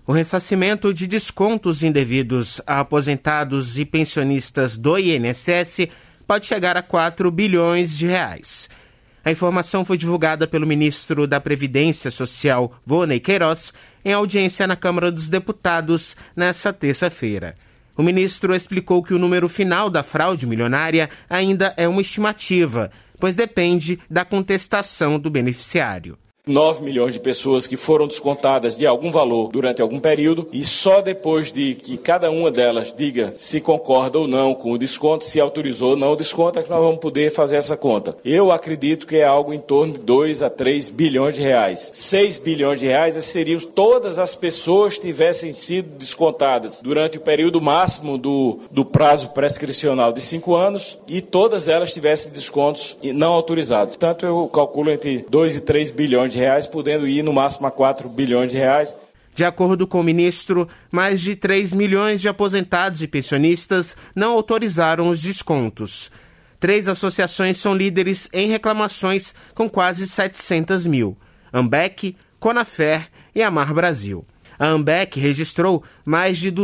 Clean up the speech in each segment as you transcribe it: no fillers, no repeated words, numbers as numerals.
O ressarcimento de descontos indevidos a aposentados e pensionistas do INSS pode chegar a 4 bilhões de reais. A informação foi divulgada pelo ministro da Previdência Social, Vonei Queiroz, em audiência na Câmara dos Deputados nesta terça-feira. O ministro explicou que o número final da fraude milionária ainda é uma estimativa, pois depende da contestação do beneficiário. 9 milhões de pessoas que foram descontadas de algum valor durante algum período e só depois de que cada uma delas diga se concorda ou não com o desconto, se autorizou ou não o desconto, é que nós vamos poder fazer essa conta. Eu acredito que é algo em torno de 2 a 3 bilhões de reais. 6 bilhões de reais seriam todas as pessoas que tivessem sido descontadas durante o período máximo do prazo prescricional de 5 anos e todas elas tivessem descontos não autorizados. Portanto, eu calculo entre 2 e 3 bilhões de reais, podendo ir no máximo a 4 bilhões de reais. De acordo com o ministro, mais de 3 milhões de aposentados e pensionistas não autorizaram os descontos. 3 associações são líderes em reclamações com quase 700 mil: AMBEC, Conafer e Amar Brasil. A AMBEC registrou mais de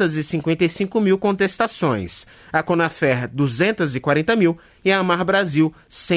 255 mil contestações, a Conafer 240 mil e a Amar Brasil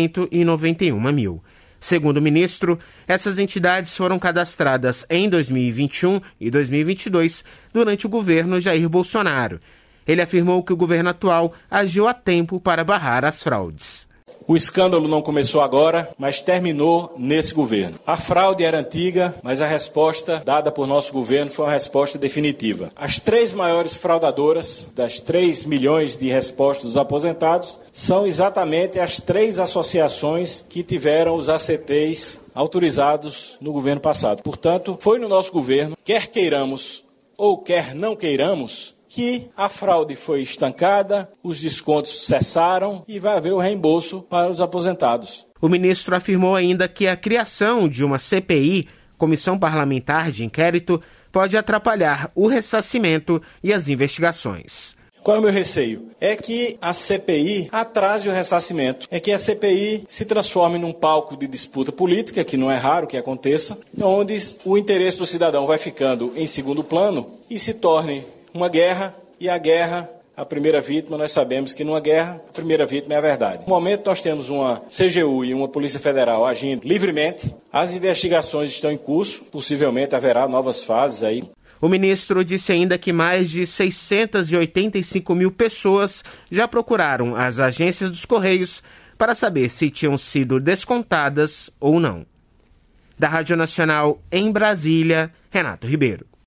191 mil. Segundo o ministro, essas entidades foram cadastradas em 2021 e 2022 durante o governo Jair Bolsonaro. Ele afirmou que o governo atual agiu a tempo para barrar as fraudes. O escândalo não começou agora, mas terminou nesse governo. A fraude era antiga, mas a resposta dada por nosso governo foi uma resposta definitiva. As 3 maiores fraudadoras das 3 milhões de respostas dos aposentados são exatamente as 3 associações que tiveram os ACTs autorizados no governo passado. Portanto, foi no nosso governo, quer queiramos ou quer não queiramos, que a fraude foi estancada, os descontos cessaram e vai haver o reembolso para os aposentados. O ministro afirmou ainda que a criação de uma CPI, Comissão Parlamentar de Inquérito, pode atrapalhar o ressarcimento e as investigações. Qual é o meu receio? É que a CPI atrase o ressarcimento. É que a CPI se transforme num palco de disputa política, que não é raro que aconteça, onde o interesse do cidadão vai ficando em segundo plano e se torne uma guerra, e a guerra, a primeira vítima, nós sabemos que numa guerra, a primeira vítima é a verdade. No momento nós temos uma CGU e uma Polícia Federal agindo livremente, as investigações estão em curso, possivelmente haverá novas fases aí. O ministro disse ainda que mais de 685 mil pessoas já procuraram as agências dos Correios para saber se tinham sido descontadas ou não. Da Rádio Nacional em Brasília, Renato Ribeiro.